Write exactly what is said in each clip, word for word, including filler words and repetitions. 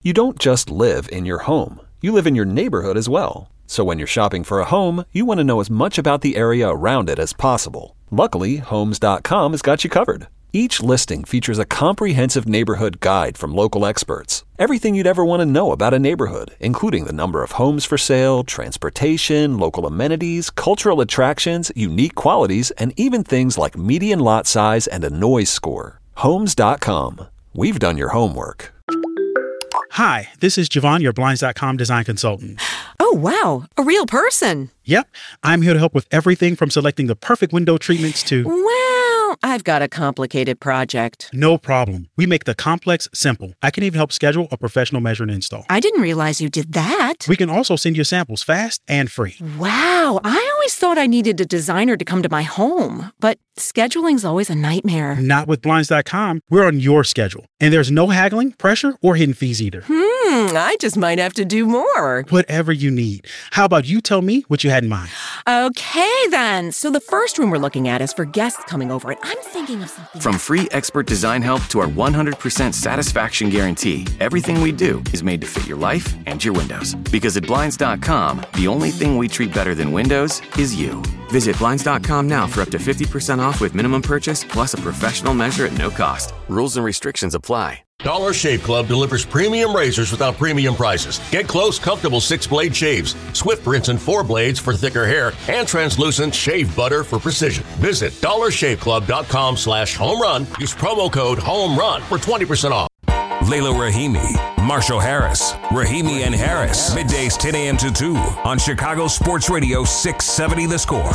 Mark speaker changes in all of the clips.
Speaker 1: You don't just live in your home. You live in your neighborhood as well. So when you're shopping for a home, you want to know as much about the area around it as possible. Luckily, Homes dot com has got you covered. Each listing features a comprehensive neighborhood guide from local experts. Everything you'd ever want to know about a neighborhood, including the number of homes for sale, transportation, local amenities, cultural attractions, unique qualities, and even things like median lot size and a noise score. Homes dot com. We've done your homework.
Speaker 2: Hi, this is Javon, your Blinds dot com design consultant.
Speaker 3: Oh, wow. A real person.
Speaker 2: Yep. I'm here to help with everything from selecting the perfect window treatments to...
Speaker 3: Well, I've got a complicated project.
Speaker 2: No problem. We make the complex simple. I can even help schedule a professional measure and install.
Speaker 3: I didn't realize you did that.
Speaker 2: We can also send you samples fast and free.
Speaker 3: Wow. I always thought I needed a designer to come to my home, but scheduling's always a nightmare.
Speaker 2: Not with Blinds dot com. We're on your schedule. And there's no haggling, pressure, or hidden fees either.
Speaker 3: Hmm, I just might have to do more.
Speaker 2: Whatever you need. How about you tell me what you had in mind?
Speaker 3: Okay, then. So the first room we're looking at is for guests coming over, and I'm thinking of something...
Speaker 4: From free expert design help to our one hundred percent satisfaction guarantee, everything we do is made to fit your life and your windows. Because at Blinds dot com, the only thing we treat better than windows is you. Visit Blinds dot com now for up to fifty percent off with minimum purchase, plus a professional measure at no cost. Rules and restrictions apply.
Speaker 5: Dollar Shave Club delivers premium razors without premium prices. Get close, comfortable six-blade shaves, Swift rinse and four blades for thicker hair, and translucent shave butter for precision. Visit dollar shave club dot com slash home run. Use promo code HOMERUN for twenty percent off.
Speaker 6: Layla Rahimi, Marshall Harris, Rahimi and Harris. Middays ten a.m. to two on Chicago Sports Radio six seventy The Score.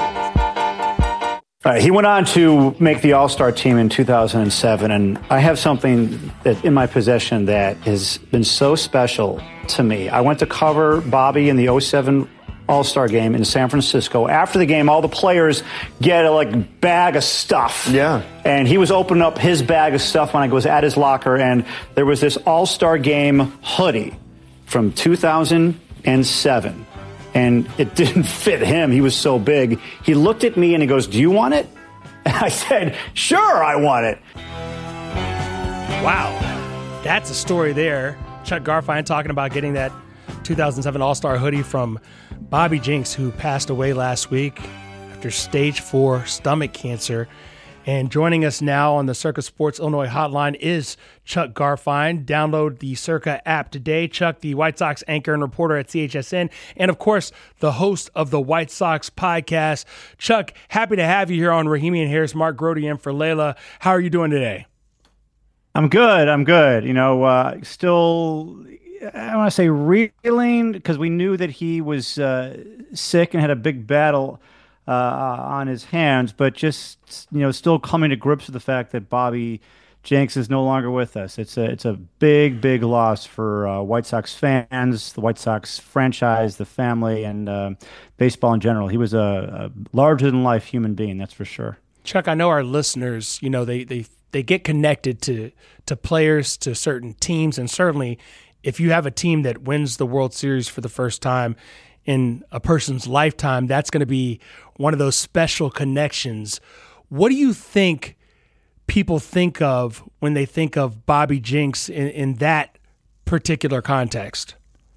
Speaker 7: Uh, he went on to make the All-Star team in two thousand seven, and I have something that in my possession that has been so special to me. I went to cover Bobby in the oh seven All-Star game in San Francisco. After the game, all the players get a like bag of stuff.
Speaker 8: Yeah.
Speaker 7: And he was opening up his bag of stuff when I was at his locker, and there was this All-Star game hoodie from two thousand seven. And it didn't fit him. He was so big. He looked at me and he goes, "Do you want it?" And I said, "Sure, I want it."
Speaker 9: Wow. That's a story there. Chuck Garfien talking about getting that two thousand seven All-Star hoodie from Bobby Jenks, who passed away last week after stage four stomach cancer. And joining us now on the Circa Sports Illinois hotline is Chuck Garfien. Download the Circa app today. Chuck, the White Sox anchor and reporter at C H S N, and of course, the host of the White Sox podcast. Chuck, happy to have you here on Rahimi and Harris. Mark Grody in for Layla. How are you doing today?
Speaker 7: I'm good. I'm good. You know, uh, still, I want to say reeling because we knew that he was uh, sick and had a big battle Uh, on his hands, but just, you know, still coming to grips with the fact that Bobby Jenks is no longer with us. It's a it's a big, big loss for uh, White Sox fans, the White Sox franchise, the family, and uh, baseball in general. He was a, a larger-than-life human being, that's for sure.
Speaker 9: Chuck, I know our listeners, you know, they they they get connected to to players, to certain teams, and certainly if you have a team that wins the World Series for the first time in a person's lifetime, that's going to be one of those special connections. What do you think people think of when they think of Bobby Jenks in, in that particular context?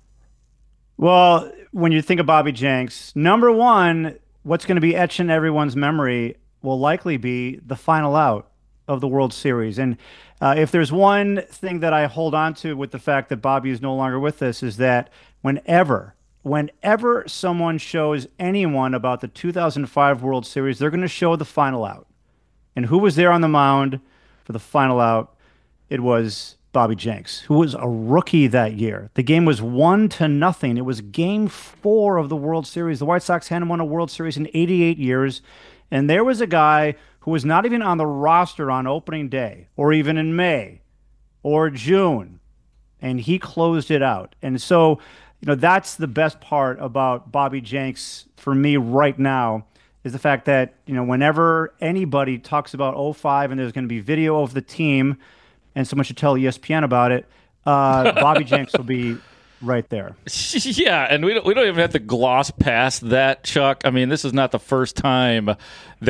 Speaker 7: Well, when you think of Bobby Jenks, number one, what's going to be etched in everyone's memory will likely be the final out of the World Series. And uh, if there's one thing that I hold on to with the fact that Bobby is no longer with us is that whenever Whenever someone shows anyone about the two thousand five World Series, they're going to show the final out. And who was there on the mound for the final out? It was Bobby Jenks, who was a rookie that year. The game was one to nothing. It was game four of the World Series. The White Sox hadn't won a World Series in eighty-eight years. And there was a guy who was not even on the roster on opening day, or even in May, or June. And he closed it out. And so, you know, that's the best part about Bobby Jenks for me right now is the fact that, you know, whenever anybody talks about oh five and there's going to be video of the team and someone should tell E S P N about it, uh, Bobby Jenks will be right there.
Speaker 10: Yeah, and we don't, we don't even have to gloss past that, Chuck. I mean, this is not the first time that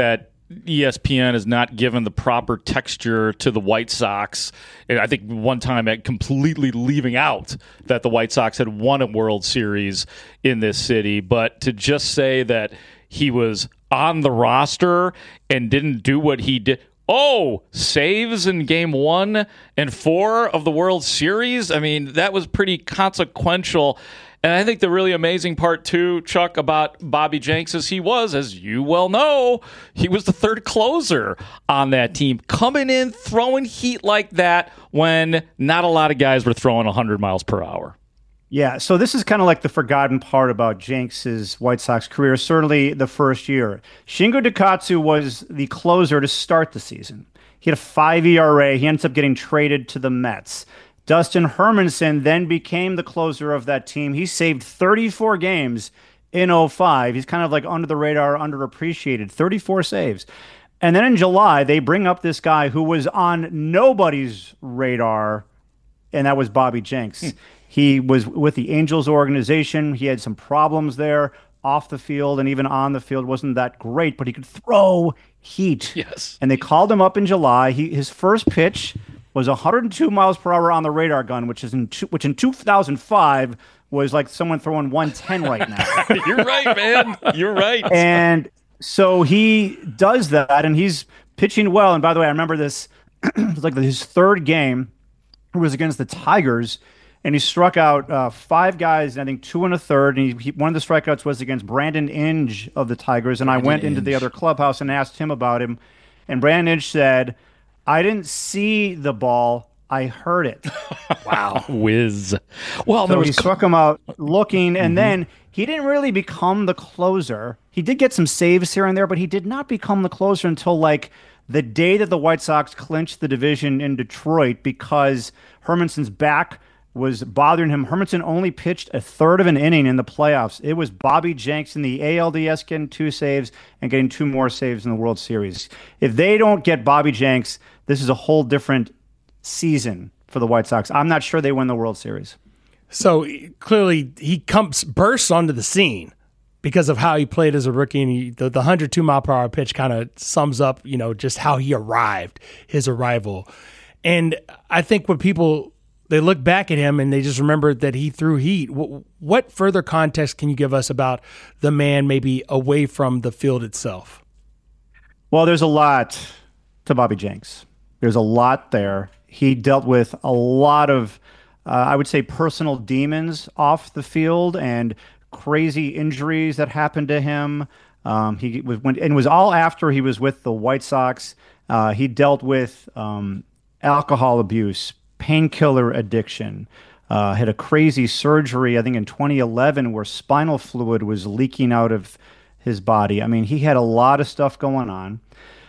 Speaker 8: E S P N has not given the proper texture to the White Sox. And I think one time at completely leaving out that the White Sox had won a World Series in this city. But to just say that he was on the roster and didn't do what he did. Oh, saves in game one and four of the World Series. I mean, that was pretty consequential. And I think the really amazing part, too, Chuck, about Bobby Jenks is he was, as you well know, he was the third closer on that team, coming in, throwing heat like that when not a lot of guys were throwing one hundred miles per hour.
Speaker 7: Yeah, so this is kind of like the forgotten part about Jenks's White Sox career, certainly the first year. Shingo Takatsu was the closer to start the season. He had a five E R A. He ends up getting traded to the Mets. Dustin Hermanson then became the closer of that team. He saved thirty-four games in oh five. He's kind of like under the radar, underappreciated, thirty-four saves. And then in July, they bring up this guy who was on nobody's radar, and that was Bobby Jenks. Hmm. He was with the Angels organization. He had some problems there off the field, and even on the field wasn't that great, but he could throw heat.
Speaker 8: Yes.
Speaker 7: And they called him up in July. He, his first pitch was one hundred two miles per hour on the radar gun, which is in two, which in two thousand five was like someone throwing one ten right now.
Speaker 8: You're right, man. You're right.
Speaker 7: And so he does that, and he's pitching well. And by the way, I remember this. It was like his third game. It was against the Tigers, and he struck out uh, five guys, I think two and a third. And he, he, one of the strikeouts was against Brandon Inge of the Tigers. And Brandon I went Inge. into the other clubhouse and asked him about him. And Brandon Inge said, I didn't see the ball. I heard it.
Speaker 8: Wow. Whiz. Well,
Speaker 7: so
Speaker 8: there was
Speaker 7: he struck him out looking, and mm-hmm. then he didn't really become the closer. He did get some saves here and there, but he did not become the closer until like the day that the White Sox clinched the division in Detroit because Hermanson's back was bothering him. Hermanson only pitched a third of an inning in the playoffs. It was Bobby Jenks in the A L D S getting two saves and getting two more saves in the World Series. If they don't get Bobby Jenks, this is a whole different season for the White Sox. I'm not sure they win the World Series.
Speaker 9: So clearly he comes bursts onto the scene because of how he played as a rookie. And he, the, the one hundred two mile per hour pitch kind of sums up, you know, just how he arrived, his arrival. And I think when people, they look back at him and they just remember that he threw heat. What, what further context can you give us about the man maybe away from the field itself?
Speaker 7: Well, there's a lot to Bobby Jenks. There's a lot there. He dealt with a lot of, uh, I would say, personal demons off the field and crazy injuries that happened to him. Um, he was when, and it was all after he was with the White Sox. Uh, he dealt with um, alcohol abuse, painkiller addiction, uh, had a crazy surgery, I think in twenty eleven, where spinal fluid was leaking out of his body. I mean, he had a lot of stuff going on.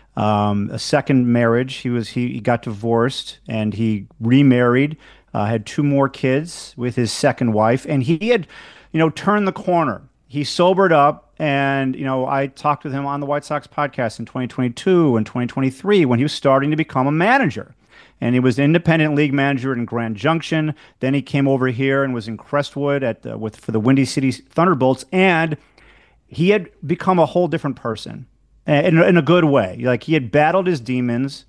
Speaker 7: Um, a second marriage, he was he, he got divorced and he remarried, uh, had two more kids with his second wife, and he had, you know, turned the corner. He sobered up, and you know, I talked with him on the White Sox podcast in twenty twenty-two and twenty twenty-three when he was starting to become a manager. And he was independent league manager in Grand Junction. Then he came over here and was in Crestwood at the, with for the Windy City Thunderbolts, and he had become a whole different person. In, in a good way. Like, he had battled his demons,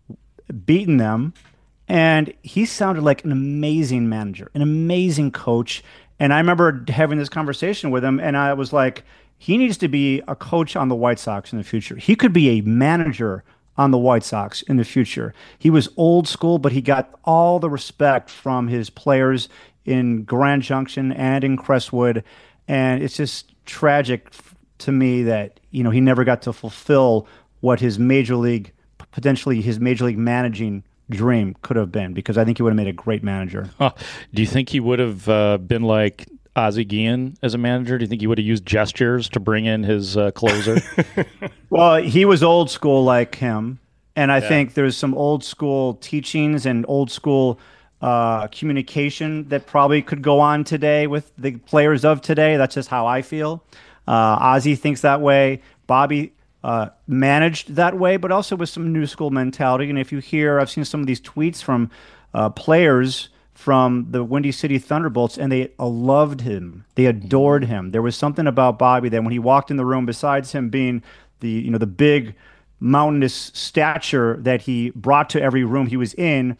Speaker 7: beaten them, and he sounded like an amazing manager, an amazing coach. And I remember having this conversation with him, and I was like, he needs to be a coach on the White Sox in the future. He could be a manager on the White Sox in the future. He was old school, but he got all the respect from his players in Grand Junction and in Crestwood. And it's just tragic to me that, you know, he never got to fulfill what his major league, potentially his major league managing dream could have been, because I think he would have made a great manager.
Speaker 8: Huh. Do you think he would have uh, been like Ozzie Guillen as a manager? Do you think he would have used gestures to bring in his uh, closer?
Speaker 7: Well, he was old school like him, and I
Speaker 8: yeah.
Speaker 7: think there's some old school teachings and old school uh, communication that probably could go on today with the players of today. That's just how I feel. Uh, Ozzie thinks that way. Bobby uh, managed that way, but also with some new school mentality. And if you hear, I've seen some of these tweets from uh, players from the Windy City Thunderbolts, and they uh, loved him. They adored him. There was something about Bobby that when he walked in the room, besides him being the, you know, the big mountainous stature that he brought to every room he was in,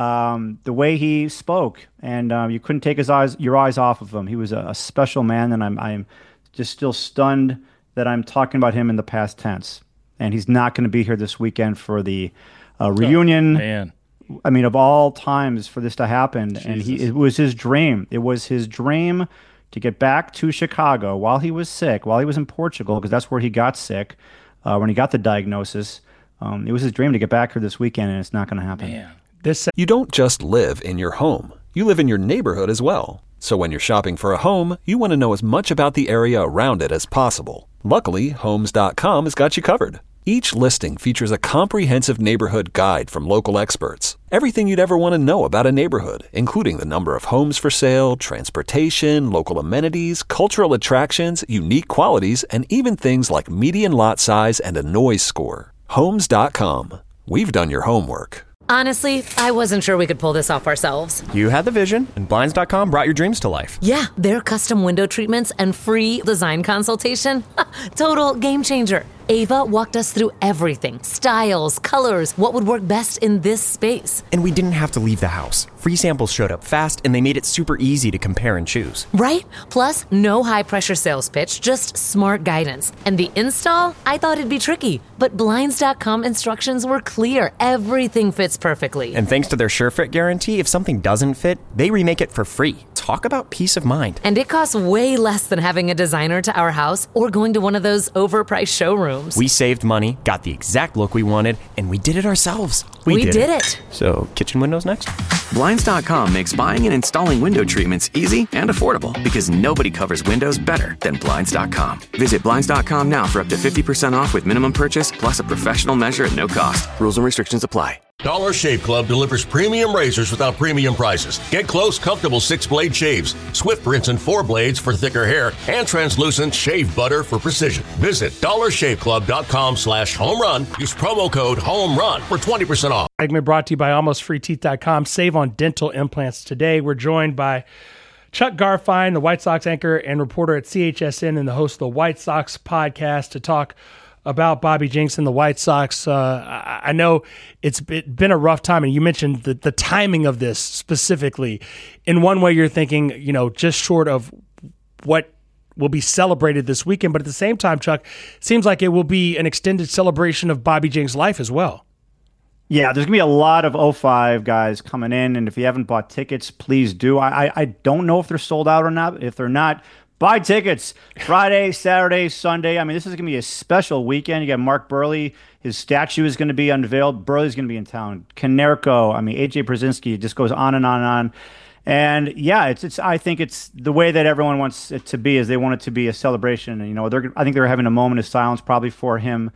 Speaker 7: um, the way he spoke, and um, you couldn't take his eyes, your eyes off of him. He was a, a special man, and I'm, I'm just still stunned that I'm talking about him in the past tense. And he's not going to be here this weekend for the uh, reunion.
Speaker 8: Oh, man.
Speaker 7: I mean, of all times for this to happen,
Speaker 8: Jesus.
Speaker 7: and he, it was his dream. It was his dream to get back to Chicago while he was sick, while he was in Portugal, because that's where he got sick. Uh, when he got the diagnosis, um, it was his dream to get back here this weekend, and it's not going to happen.
Speaker 8: Man.
Speaker 9: This
Speaker 1: You don't just live in your home. You live in your neighborhood as well. So when you're shopping for a home, you want to know as much about the area around it as possible. Luckily, Homes dot com has got you covered. Each listing features a comprehensive neighborhood guide from local experts. Everything you'd ever want to know about a neighborhood, including the number of homes for sale, transportation, local amenities, cultural attractions, unique qualities, and even things like median lot size and a noise score. Homes dot com. We've done your homework.
Speaker 10: Honestly, I wasn't sure we could pull this off ourselves.
Speaker 11: You had the vision, and Blinds dot com brought your dreams to life.
Speaker 10: Yeah, their custom window treatments and free design consultation. Total game changer. Ava walked us through everything. Styles, colors, what would work best in this space.
Speaker 11: And we didn't have to leave the house. Free samples showed up fast, and they made it super easy to compare and choose.
Speaker 10: Right? Plus, no high-pressure sales pitch, just smart guidance. And the install? I thought it'd be tricky. But Blinds dot com instructions were clear. Everything fits perfectly.
Speaker 11: And thanks to their SureFit guarantee, if something doesn't fit, they remake it for free. Talk about peace of mind.
Speaker 10: And it costs way less than having a designer to our house or going to one of those overpriced showrooms.
Speaker 11: We saved money, got the exact look we wanted, and we did it ourselves.
Speaker 10: We, we did, did it. it.
Speaker 11: So, kitchen windows next?
Speaker 4: Blinds dot com makes buying and installing window treatments easy and affordable because nobody covers windows better than Blinds dot com. Visit Blinds dot com now for up to fifty percent off with minimum purchase plus a professional measure at no cost. Rules and restrictions apply.
Speaker 5: Dollar Shave Club delivers premium razors without premium prices. Get close, comfortable six-blade shaves, Swift rinse and four blades for thicker hair, and translucent shave butter for precision. Visit dollar shave club dot com slash home run. Use promo code HOMERUN for twenty percent off.
Speaker 9: Segment brought to you by almost free teeth dot com. Save on dental implants today. We're joined by Chuck Garfien, the White Sox anchor and reporter at C H S N and the host of the White Sox podcast, to talk about Bobby Jenks and the White Sox. Uh, I know it's been a rough time, and you mentioned the, the timing of this specifically. In one way, you're thinking, you know, just short of what will be celebrated this weekend, but at the same time, Chuck, it seems like it will be an extended celebration of Bobby Jenks' life as well.
Speaker 7: Yeah, there's going to be a lot of oh five guys coming in, and if you haven't bought tickets, please do. I, I, I don't know if they're sold out or not. If they're not, buy tickets Friday, Saturday, Sunday. I mean, this is going to be a special weekend. You got Mark Burley. His statue is going to be unveiled. Burley's going to be in town. Konerko. I mean, A J Brzezinski. It just goes on and on and on. And yeah, it's it's. I think it's the way that everyone wants it to be. Is they want it to be a celebration. And, you know, they're. I think they're having a moment of silence probably for him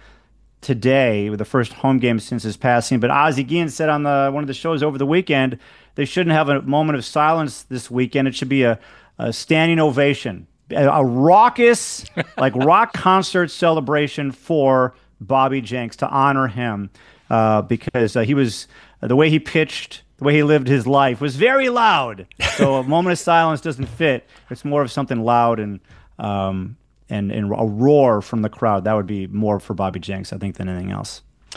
Speaker 7: today with the first home game since his passing. But Ozzie Guillen said on the one of the shows over the weekend they shouldn't have a moment of silence this weekend. It should be a, a standing ovation. A raucous, like rock concert celebration for Bobby Jenks to honor him uh, because uh, he was uh, the way he pitched, the way he lived his life was very loud. So a moment of silence doesn't fit. It's more of something loud and um, and and a roar from the crowd. That would be more for Bobby Jenks, I think, than anything else.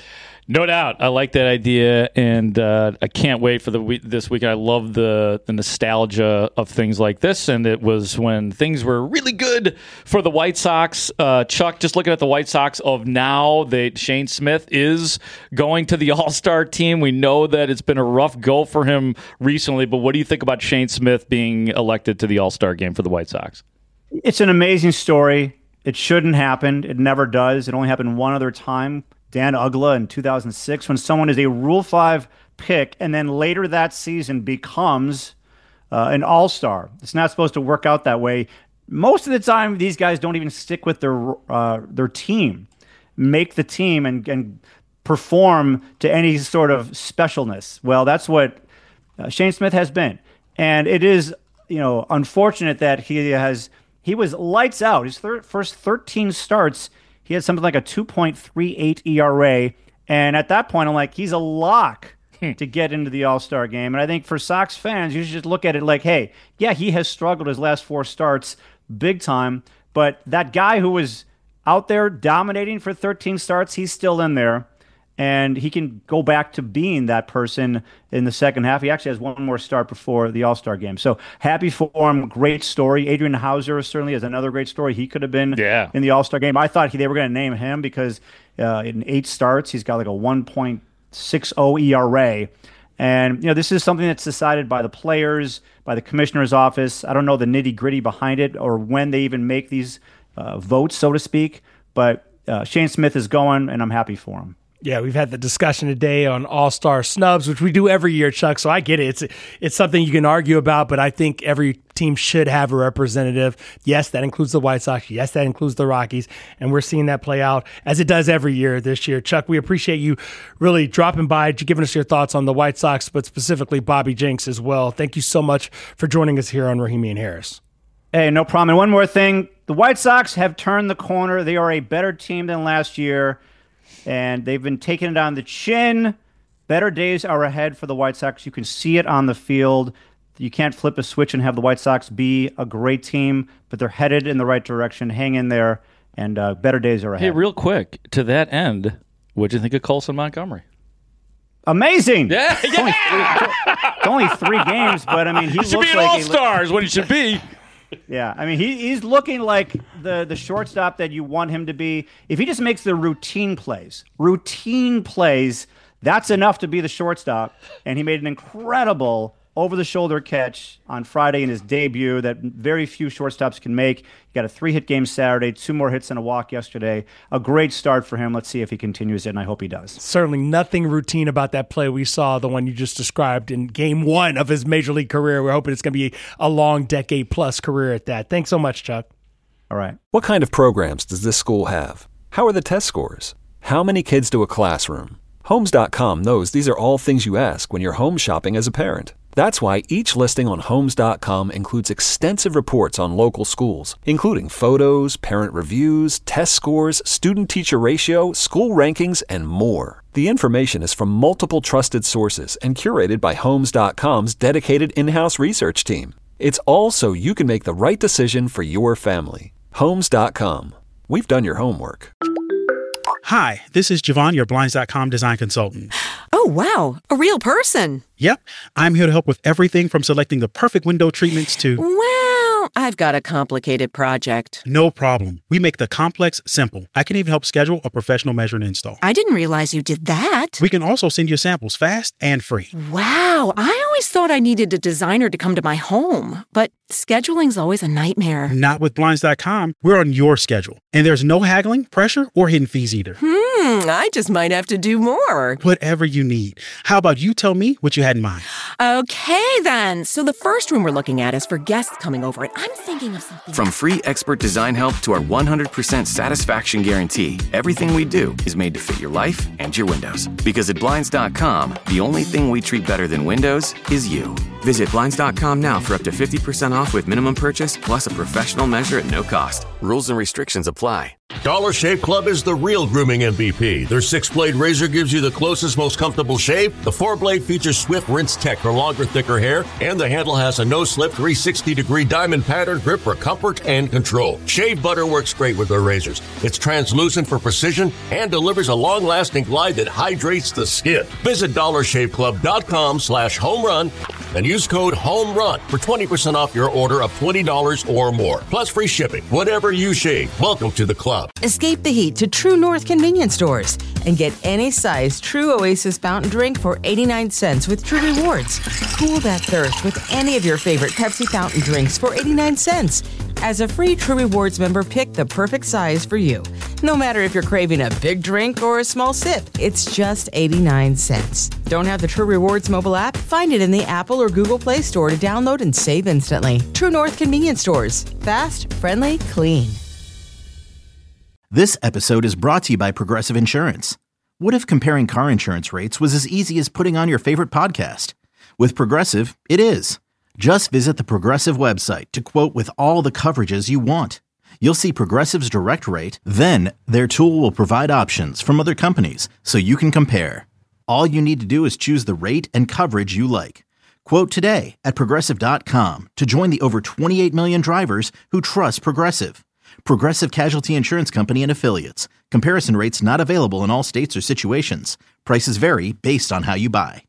Speaker 8: No doubt. I like that idea, and uh, I can't wait for the week, this weekend. I love the, the nostalgia of things like this, and it was when things were really good for the White Sox. Uh, Chuck, just looking at the White Sox of now, they, Shane Smith is going to the All-Star team. We know that it's been a rough go for him recently, but what do you think about Shane Smith being elected to the All-Star game for the White Sox?
Speaker 7: It's an amazing story. It shouldn't happen. It never does. It only happened one other time. Dan Uggla in two thousand six, when someone is a Rule five pick and then later that season becomes uh, an all-star. It's not supposed to work out that way. Most of the time, these guys don't even stick with their uh, their team, make the team, and, and perform to any sort of specialness. Well, that's what uh, Shane Smith has been. And it is, you know, unfortunate that he has he was lights out. His thir- first thirteen starts, he had something like a two point three eight E R A, and at that point, I'm like, he's a lock to get into the All-Star game. And I think for Sox fans, you should just look at it like, hey, yeah, he has struggled his last four starts big time, but that guy who was out there dominating for thirteen starts. He's still in there, and he can go back to being that person in the second half. He actually has one more start before the All-Star game. So happy for him. Great story. Adrian Hauser certainly has another great story. He could have been
Speaker 8: yeah.
Speaker 7: in the All-Star game. I thought he, they were going to name him because uh, in eight starts, he's got like a one point six oh E R A. And, you know, this is something that's decided by the players, by the commissioner's office. I don't know the nitty-gritty behind it or when they even make these uh, votes, so to speak. But uh, Shane Smith is going, and I'm happy for him.
Speaker 9: Yeah, we've had the discussion today on All-Star snubs, which we do every year, Chuck, so I get it. It's it's something you can argue about, but I think every team should have a representative. Yes, that includes the White Sox. Yes, that includes the Rockies, and we're seeing that play out as it does every year this year. Chuck, we appreciate you really dropping by, giving us your thoughts on the White Sox, but specifically Bobby Jenks as well. Thank you so much for joining us here on Rahimi and Harris.
Speaker 7: Hey, no problem. And one more thing. The White Sox have turned the corner. They are a better team than last year. And they've been taking it on the chin. Better days are ahead for the White Sox. You can see it on the field. You can't flip a switch and have the White Sox be a great team, but they're headed in the right direction. Hang in there, and uh, better days are ahead.
Speaker 8: Hey, real quick, to that end, what'd you think of Colson Montgomery?
Speaker 7: Amazing.
Speaker 8: Yeah,
Speaker 7: it's,
Speaker 8: yeah.
Speaker 7: only three, it's only three games, but I mean, he,
Speaker 8: he should
Speaker 7: looks
Speaker 8: be an
Speaker 7: like
Speaker 8: all-star is what he should be.
Speaker 7: Yeah, I mean, he, he's looking like the, the shortstop that you want him to be. If he just makes the routine plays, routine plays, that's enough to be the shortstop. And he made an incredible over-the-shoulder catch on Friday in his debut that very few shortstops can make. He got a three-hit game Saturday, two more hits and a walk yesterday. A great start for him. Let's see if he continues it, and I hope he does.
Speaker 9: Certainly nothing routine about that play we saw, the one you just described in game one of his Major League career. We're hoping it's going to be a long decade-plus career at that. Thanks so much, Chuck.
Speaker 7: All right.
Speaker 1: What kind of programs does this school have? How are the test scores? How many kids do a classroom? Homes dot com knows these are all things you ask when you're home shopping as a parent. That's why each listing on Homes dot com includes extensive reports on local schools, including photos, parent reviews, test scores, student-teacher ratio, school rankings, and more. The information is from multiple trusted sources and curated by Homes dot com's dedicated in-house research team. It's all so you can make the right decision for your family. Homes dot com. We've done your homework.
Speaker 2: Hi, this is Javon, your Blinds dot com design consultant.
Speaker 3: Oh, wow. A real person.
Speaker 2: Yep. I'm here to help with everything from selecting the perfect window treatments to...
Speaker 3: Well, I've got a complicated project.
Speaker 2: No problem. We make the complex simple. I can even help schedule a professional measure and install.
Speaker 3: I didn't realize you did that.
Speaker 2: We can also send you samples fast and free.
Speaker 3: Wow. I always thought I needed a designer to come to my home, but scheduling's always a nightmare.
Speaker 2: Not with Blinds dot com. We're on your schedule. And there's no haggling, pressure, or hidden fees either.
Speaker 3: Hmm, I just might have to do more.
Speaker 2: Whatever you need. How about you tell me what you had in mind?
Speaker 3: Okay, then. So the first room we're looking at is for guests coming over, and I'm thinking of something.
Speaker 4: From free expert design help to our one hundred percent satisfaction guarantee, everything we do is made to fit your life and your windows. Because at Blinds dot com, the only thing we treat better than windows is you. Visit Blinds dot com now for up to fifty percent off with minimum purchase plus a professional measure at no cost. Rules and restrictions apply.
Speaker 5: Dollar Shave Club is the real grooming M V P. Their six-blade razor gives you the closest, most comfortable shave. The four-blade features Swift Rinse Tech for longer, thicker hair. And the handle has a no-slip three hundred sixty degree diamond pattern grip for comfort and control. Shave Butter works great with their razors. It's translucent for precision and delivers a long-lasting glide that hydrates the skin. Visit dollar shave club dot com slash home run and use code HOMERUN for twenty percent off your order of twenty dollars or more. Plus free shipping. Whatever you shave, welcome to the club.
Speaker 12: Escape the heat to True North convenience stores and get any size True Oasis fountain drink for eighty-nine cents with True Rewards. Cool that thirst with any of your favorite Pepsi fountain drinks for eighty-nine cents. As a free True Rewards member, pick the perfect size for you. No matter if you're craving a big drink or a small sip, it's just eighty-nine cents. Don't have the True Rewards mobile app? Find it in the Apple or Google Play Store to download and save instantly. True North convenience stores. Fast, friendly, clean.
Speaker 13: This episode is brought to you by Progressive Insurance. What if comparing car insurance rates was as easy as putting on your favorite podcast? With Progressive, it is. Just visit the Progressive website to quote with all the coverages you want. You'll see Progressive's direct rate, then their tool will provide options from other companies so you can compare. All you need to do is choose the rate and coverage you like. Quote today at Progressive dot com to join the over twenty-eight million drivers who trust Progressive. Progressive Casualty Insurance Company and Affiliates. Comparison rates not available in all states or situations. Prices vary based on how you buy.